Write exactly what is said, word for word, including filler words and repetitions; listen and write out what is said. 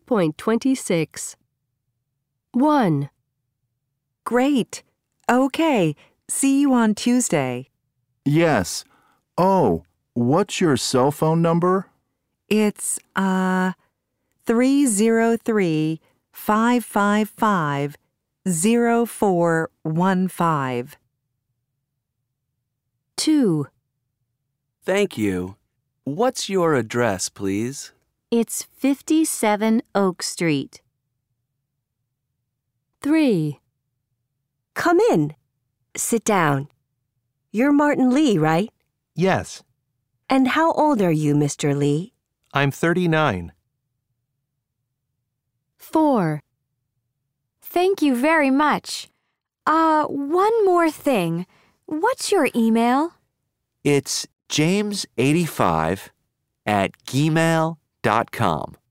point two six. one. Great. Okay. See you on Tuesday. Yes. Oh, what's your cell phone number? It's, uh, three zero three, five five five, zero four one five. two. Thank you. What's your address, please? It's fifty-seven Oak Street. three. Come in. Sit down. You're Martin Lee, right? Yes, And how old are you, Mister Lee? I'm thirty-nine. four. Thank you very much. Uh, one more thing. What's your email? It's james eighty-five at gmail dot com.